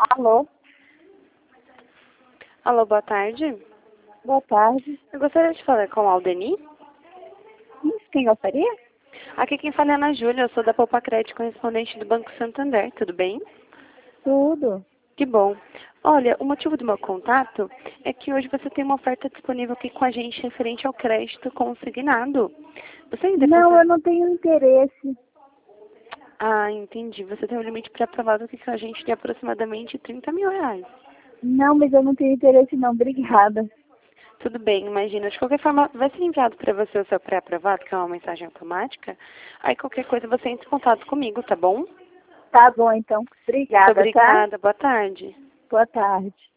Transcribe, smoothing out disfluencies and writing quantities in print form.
Alô? Alô, boa tarde. Boa tarde. Eu gostaria de falar com a Aldeni. Isso, quem gostaria? Aqui quem fala é a Ana Júlia, eu sou da Poupa Crédito, correspondente do Banco Santander, tudo bem? Tudo. Que bom. Olha, o motivo do meu contato é que hoje você tem uma oferta disponível aqui com a gente referente ao crédito consignado. Você ainda Não, eu consegue... não tenho interesse. Ah, entendi. Você tem um limite pré-aprovado aqui com a gente de aproximadamente R$ 30.000. Não, mas eu não tenho interesse não. Obrigada. Tudo bem, imagina. De qualquer forma, vai ser enviado para você o seu pré-aprovado, que é uma mensagem automática. Aí qualquer coisa você entra em contato comigo, tá bom? Tá bom, então. Muito Obrigada, tá? obrigada. Boa tarde. Boa tarde.